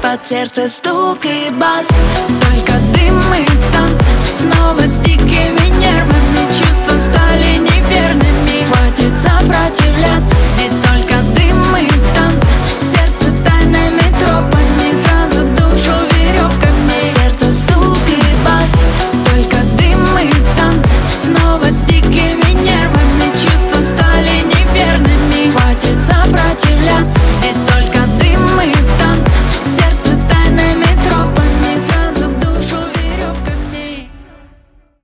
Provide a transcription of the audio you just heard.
под сердце стук и бас. Только дым и танцы, снова с дикими нервами. Чувства стали неверными, хватит сопротивляться. Здесь только дым и танцы, сердце тайными тропами, сразу душу веревками. Сердце стук и бас. Только дым и танцы, снова с дикими нервами. Чувства стали неверными, хватит сопротивляться.